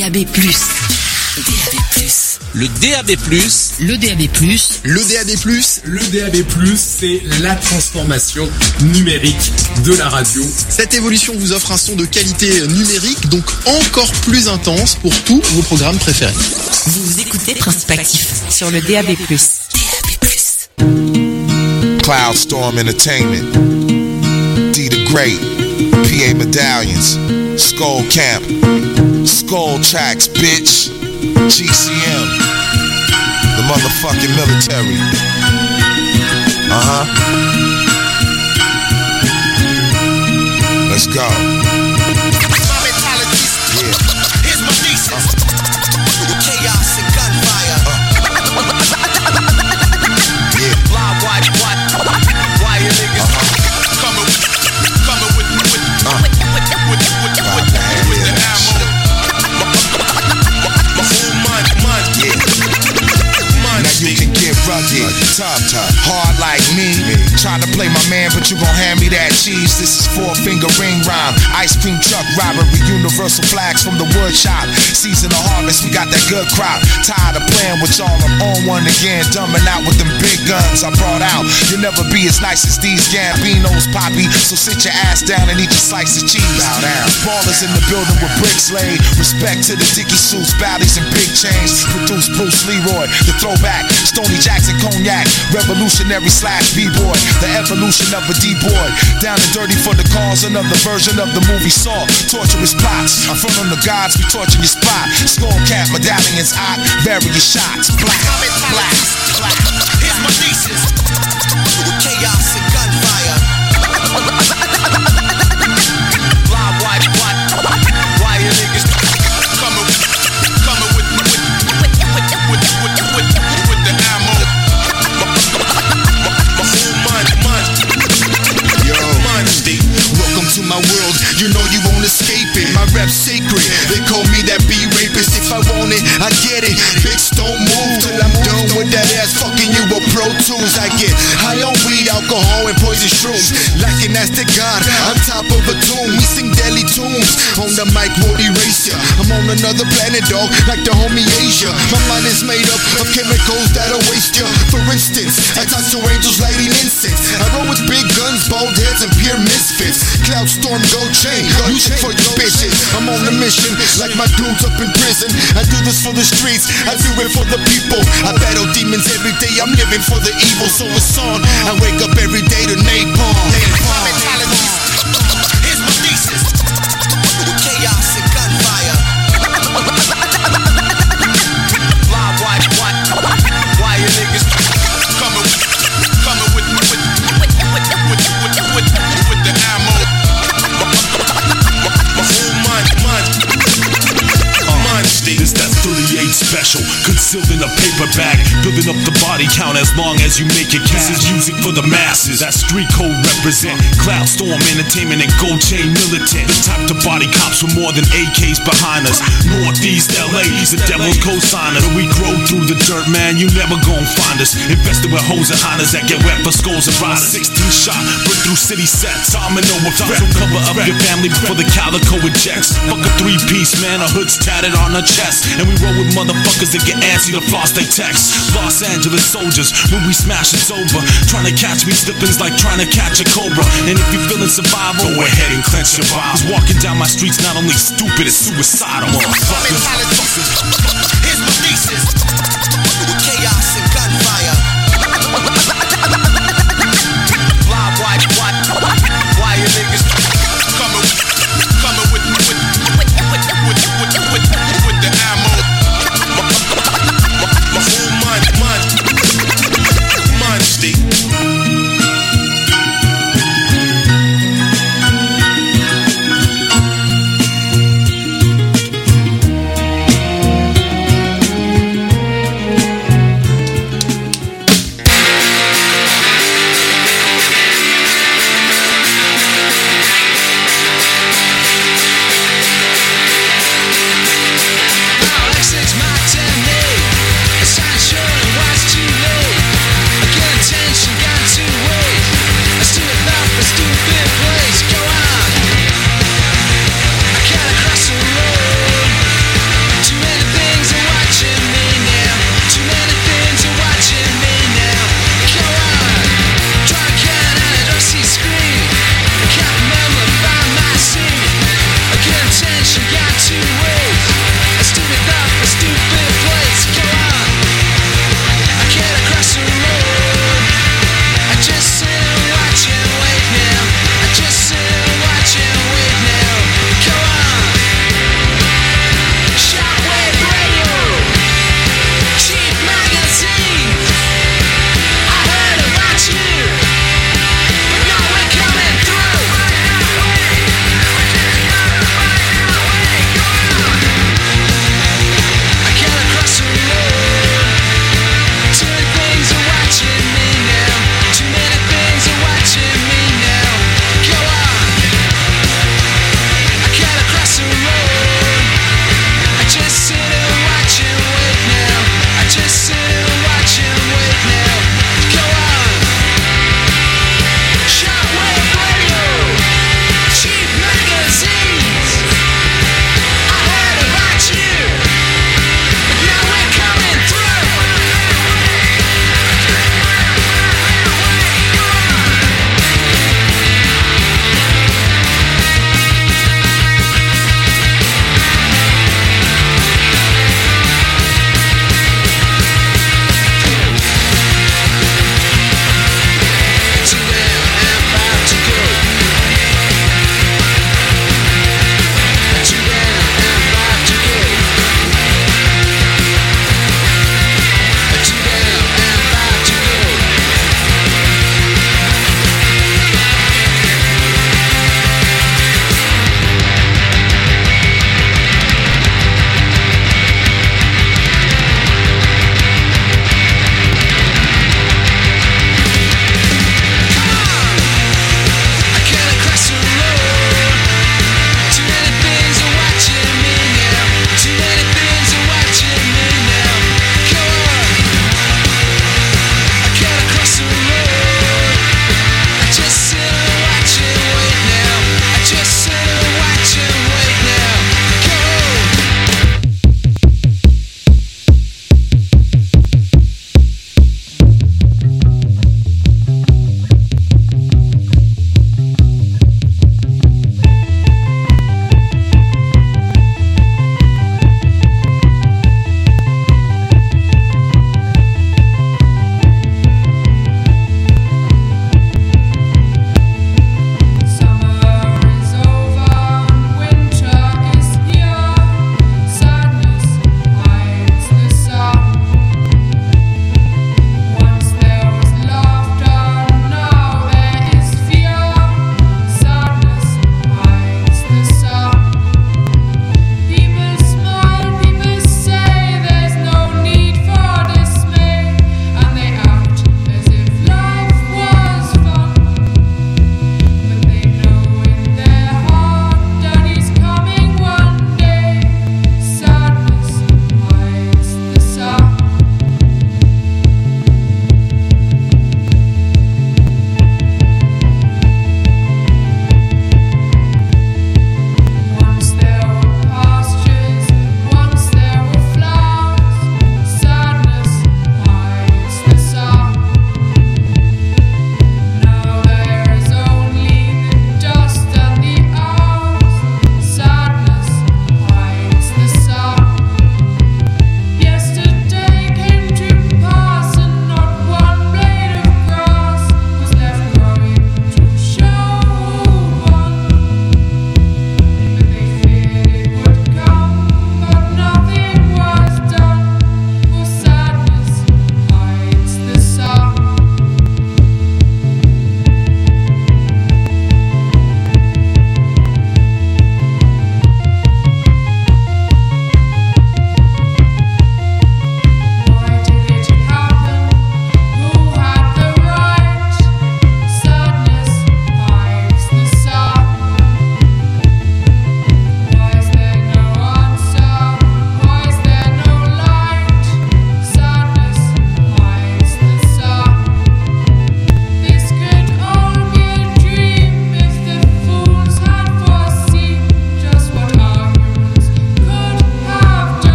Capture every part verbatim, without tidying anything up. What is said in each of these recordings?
D A B plus. D A B plus. Le D A B plus. Le D A B plus. Le D A B plus. Le D A B plus, c'est la transformation numérique de la radio. Cette évolution vous offre un son de qualité numérique, donc encore plus intense pour tous vos programmes préférés. Vous écoutez Principe Actif sur le D A B plus. D A B plus. Cloudstorm Entertainment, D the Great, P A Medallions, Skull Camp, Skull Tracks, bitch, G C M, the motherfucking military. Uh-huh. Let's go. My mentality. Yeah. Here's my thesis. Uh. Chaos and gunfire. Uh. Yeah. Fly, why, why, why you niggas uh-huh. coming, coming with, with, uh. with, with, with, with, with, with, with, with the ammo. My whole mind, mind, yeah. Mind now you can get rugged, tough, tough, hard like me. Try to play my man, but you gon' hand me that cheese. This is four finger ring rhyme, ice cream truck robbery, universal flags from the wood shop. Season of harvest, we got that good crop. Tired of playing with y'all, I'm on one again, dumbing out with them big guns I brought out. You'll never be as nice as these Gambinos, Poppy. So sit your ass down and eat your slice of cheese. Bow down. Ballers in the building with bricks laid. Respect to the Dickie suits, baddies and big chains. Produce Bruce Leroy, the throwback, Stoney Jackson cognac, revolutionary slash b-boy, the evolution of a d-boy. Down and dirty for the cause, another version of the movie Saw. Torturous plots, in front of the gods, we torture your spot. Skull cap, medallions, hot, various shots. Black, black, black. Here's my thesis. Chaos and gunfire. Fly, why, why, why you niggas coming, coming with, with, with, with, with, with, with, with the ammo. My whole mind, mind. Yo, mind state. welcome to my world, you know you won't escape it. My rap's sacred, they call me that B-rapist. If I want it, I get it. Big stone move till I'm done with that ass fucking you with Pro Tools. I get high on weed, alcohol, and poison shrooms. Lacking that's the God, on top of a tomb. We sing deadly tunes, on the mic won't erase ya. I'm on another planet, dog, like the homie Asia. My mind is made up of chemicals that'll waste ya. For instance, I talk to angels lighting incense. I roll with big guns, bald heads, and pure misfits. Cloudstorm, gold chain, music for you bitches. I'm on a mission, like my dudes up in prison. I do this for the streets, I do it for the people. I battle demons every day, I'm living for the evil, so it's on. I wake up every day to napalm. My mentality. Here's my thesis. Chaos and gunfire. Fly, why, why, why you niggas coming, coming with, with, with, with, with, with, with, with the ammo. My whole mind, mind, mind state. This that thirty-eight special, concealed in a paper bag, building up the body count as long as you make it cash. This is music for the masses, that street code represent. Cloudstorm Entertainment and Gold Chain Militant. The type to body cops with more than A Ks behind us. Northeast L A, the devil's co-signer. We grow through the dirt, man, you never gon' find us. Invested with hoes and honors that get wet for skulls and riders. sixteen shot, break through city sets. Domino effect, so cover up your family before the calico ejects. Fuck a three-piece, man, our hood's tatted on our chest. And we roll with motherfuckers that get antsy to floss they text. Los Angeles soldiers, when we smash it's over. Trying to catch me slipping's like trying to catch a cobra. And if you're feeling survival, go ahead and clench your Cause walking down my streets not only stupid, it's suicidal, motherfuckers. Here's my thesis. Chaos and gunfire. Fly, why, why, why you niggas coming, coming with, with, with, with, with, with, with, with the ammo. My whole mind, mind, mind state.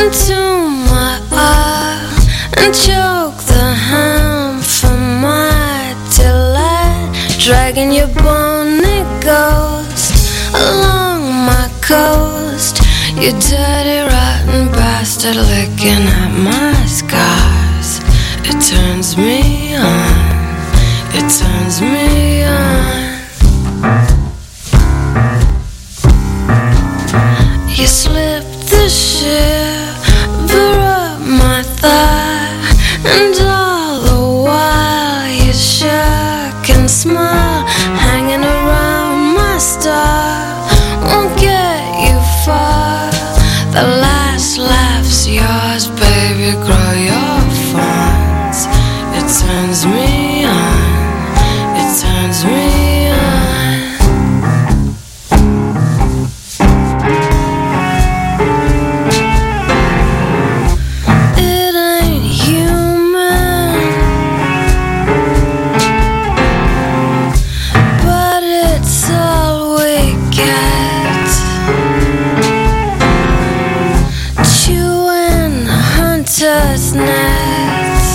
into my eye and choke the ham from my delight, dragging your bony ghost along my coast. You dirty rotten bastard, licking at my scars. It turns me on, it turns me on. You slipped the shiver up my thigh, and all the while you shook and smiled, hanging around my star. Won't get you far. The last laugh's yours, baby. Grow your fawns. It turns me on. It turns me on. It ain't human, but it's all we get. Chewing hunter's net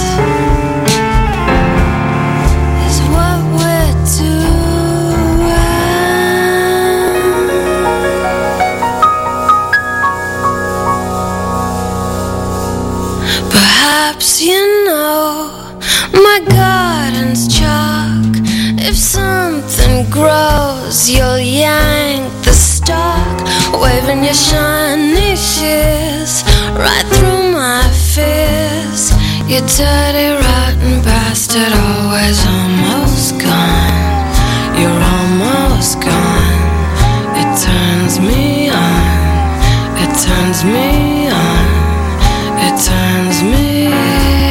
is what we're doing. Perhaps you know my garden's chalk. If something grows, you'll yank the stalk, waving your shiny shears right through my fears. You dirty rotten bastard, always almost gone. You're almost gone. It turns me on. It turns me on. It turns me on.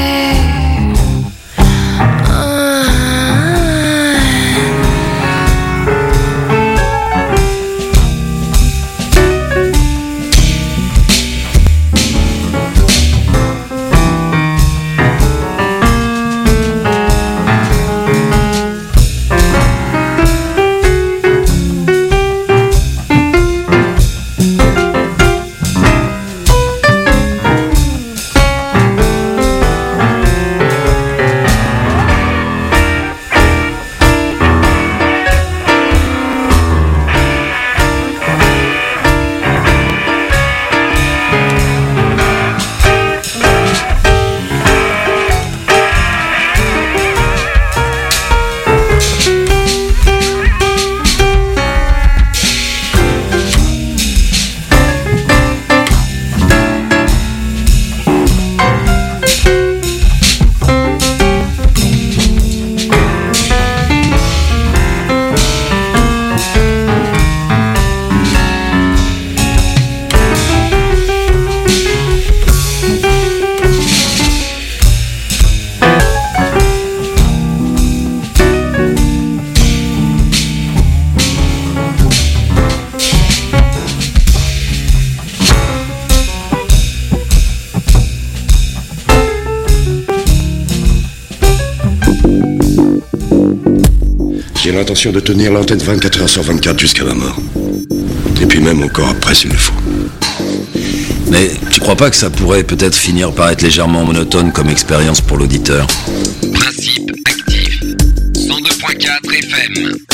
J'ai l'intention de tenir l'entête vingt-quatre heures sur vingt-quatre jusqu'à ma mort. Et puis même encore après s'il le faut. Mais tu crois pas que ça pourrait peut-être finir par être légèrement monotone comme expérience pour l'auditeur ? Principe actif. cent deux point quatre F M.